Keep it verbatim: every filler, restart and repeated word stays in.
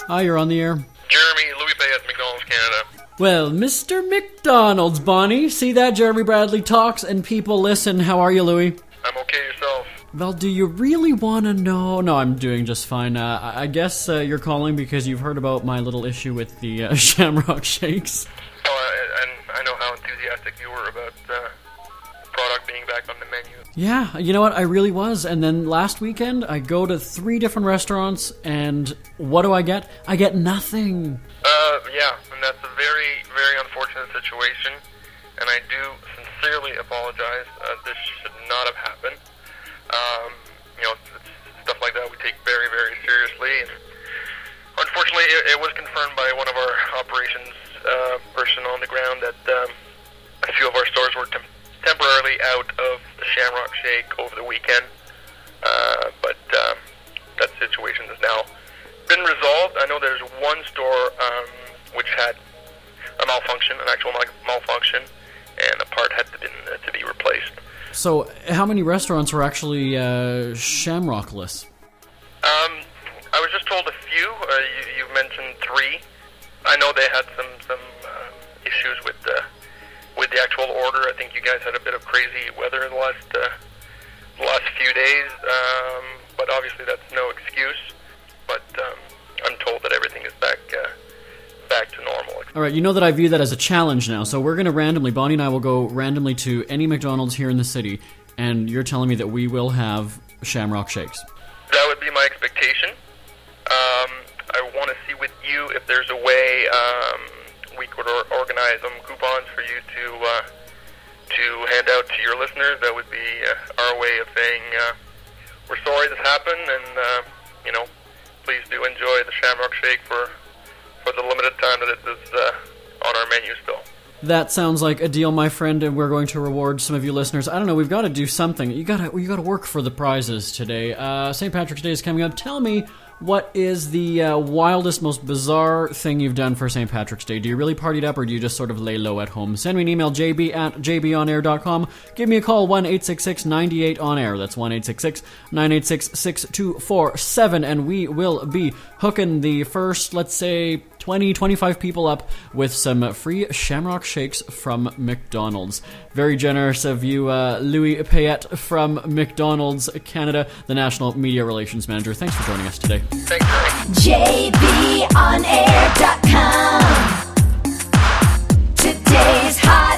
Hi, you're on the air. Jeremy, Louis Payette, McDonald's, Canada. Well, Mister McDonald's, Bonnie. See that? Jeremy Bradley talks and people listen. How are you, Louis? I'm okay, yourself? Well, do you really want to know? No, I'm doing just fine. Uh, I guess uh, you're calling because you've heard about my little issue with the uh, Shamrock Shakes. Oh, and I know how enthusiastic you were about uh, the product being back on the menu. Yeah, you know what? I really was. And then last weekend, I go to three different restaurants, and what do I get? I get nothing. Uh, yeah, and that's a very, very unfortunate situation, and I do sincerely apologize. Uh, this should not have happened. Um, you know, it's stuff like that we take very, very seriously, and unfortunately, it, it was confirmed by one of our operations uh, person on the ground that um, a few of our stores were tem- temporarily out of the Shamrock Shake over the weekend, uh, but um, that situation has now been resolved. I know there's one store um, which had a malfunction, an actual mal- malfunction, and a part had to, been, uh, to be replaced. So, how many restaurants are actually uh, Shamrockless? Um, I was just told a few. Uh, you, you mentioned three. I know they had some some uh, issues with the with the actual order. I think you guys had a bit of crazy weather in the last uh, the last few days, um, but obviously that's no excuse. But um, I'm told that everything is back uh, back to normal. All right, you know that I view that as a challenge now. So we're going to randomly, Bonnie and I will go randomly to any McDonald's here in the city, and you're telling me that we will have Shamrock Shakes. That would be my expectation. Um, I want to see with you if there's a way um, we could or- organize some coupons for you to uh, to hand out to your listeners. That would be uh, our way of saying uh, we're sorry this happened, and uh, you know, please do enjoy the Shamrock Shake for for the limited time that it is uh, on our menu still. That sounds like a deal, my friend, and we're going to reward some of you listeners. I don't know, we've got to do something. You got to you got to work for the prizes today. Uh, Saint Patrick's Day is coming up. Tell me, what is the uh, wildest, most bizarre thing you've done for Saint Patrick's Day? Do you really party it up, or do you just sort of lay low at home? Send me an email, j b at j b on air dot com. Give me a call, one eight six six nine eight on air. That's one eight six six nine eight six six two four seven, and we will be hooking the first, let's say, twenty, twenty-five people up with some free Shamrock Shakes from McDonald's. Very generous of you, uh, Louis Payette from McDonald's Canada, the National Media Relations Manager. Thanks for joining us today. Thanks, j b on air dot com. Today's hot